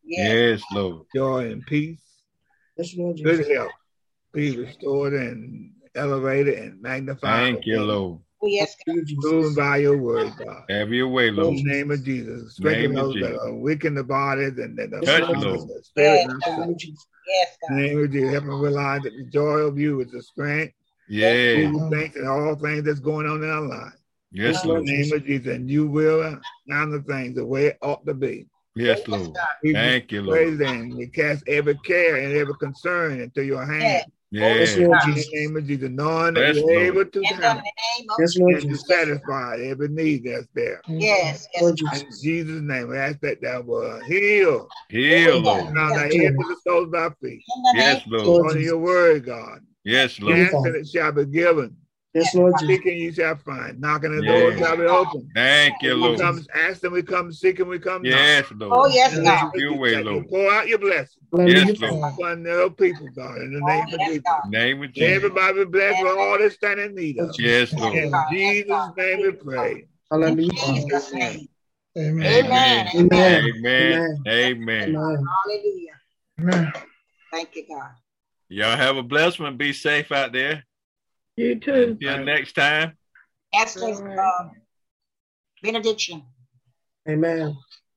Yes. Yes, Lord. joy, and peace. Yes, Lord Jesus. Good health. Be restored and elevated and magnified. Thank you, Lord. Oh, yes, God. Thank you, Proven Jesus. by your word, God. Have your way, Lord. In the name of Jesus. Name Strengthen of those Jesus. that are weak in the bodies and that are Yes, strong Lord. in the spirit Yes, and God. soul. Lord Jesus. Yes, In the God. name of Jesus, help them realize that the joy of you is the strength. Yeah. You think that all things that's going on in our lives. Yes, In the Lord. name of Jesus, and you will handle things the way it ought to be. Yes, Lord. We Thank you, praise Lord. and we cast every care and every concern into your hand. Yes, Yeah. Lord In the Jesus. name of Jesus, knowing that Yes, you're Lord. able to In the handle name of Yes, Lord and to Jesus. satisfy every need that's there. Yes, yes, Lord God. In Jesus. Jesus' name, we ask that will heal Heal, Lord. from our head to the soles of our feet. In the name Yes, of Lord. Lord According to Jesus. your word, God. Yes, Thank you, Lord. Ask and it shall be given. Yes, Lord Jesus. Seeking you shall find. Knocking the door Yeah. shall be open. Thank you, We Lord. come asking, we come seeking, we come knocking. Yes, Oh, Lord. yes, In the God. name of Your Jesus, way, that you Lord. pour out your blessing Hallelujah. Yes, Lord. upon your people, God. In the Oh, name of yes, Jesus. God. Name of Jesus. Everybody be blessed with all they stand in need of. Yes, Lord. In Jesus' name we pray. In Hallelujah. Jesus' name. Amen. Amen. Amen. Amen. Amen. Amen. Amen. Hallelujah. Amen. Thank you, God. Y'all have a blessed one. Be safe out there. You too. Until next time. That's the All right. benediction. Amen.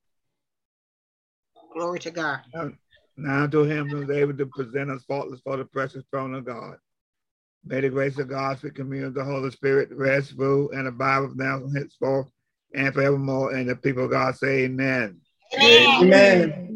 Glory to God. Now to him who is able to present us faultless for the precious throne of God. May the grace of God, sweet communion of the Holy Spirit, rest, rule, and abide with us now and henceforth and forevermore. And the people of God say amen. Amen. Amen.